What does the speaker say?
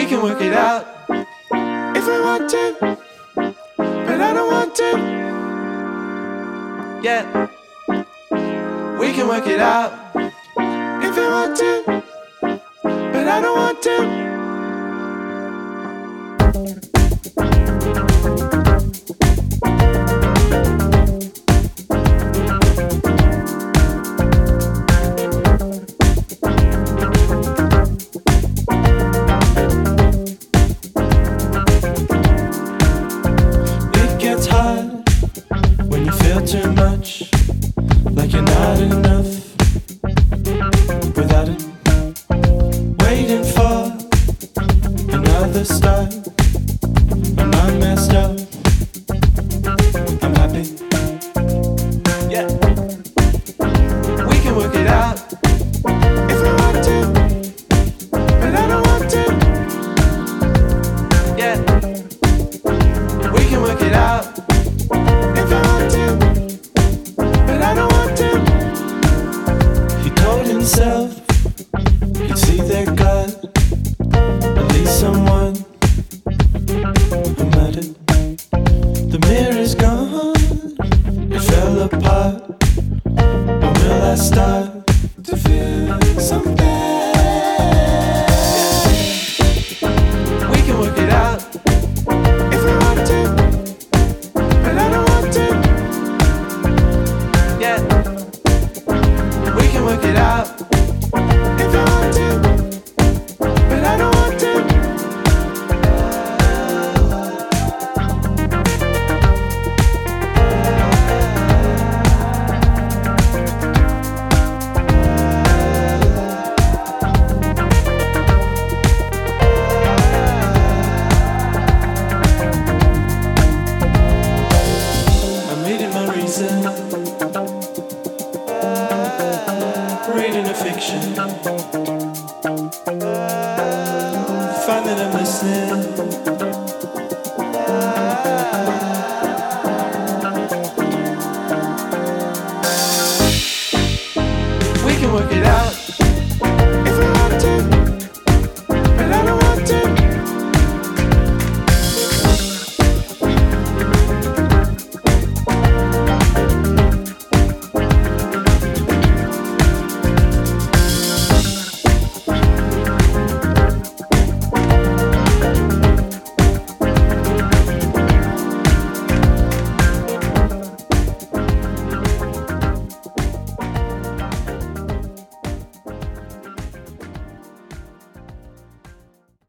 We can work it out if we want to, but I don't want to. Yeah, we can work it out if we want to, but I don't want to. Too much, like you're not enough without it. Waiting for another start. I'm not messed up, I'm happy. Yeah, we can work it out if we want to, but I don't want to. Yeah, we can work it out if I want to, but I don't want to. He told himself he'd see their God, at least someone who mattered. The mirror's gone, it fell apart. When will I start to feel something? We can work it out if we want to, but I don't want to. Yeah, we can work it out if I want to, but I don't want to. I made it my reason, reading a fiction, find that I'm listening.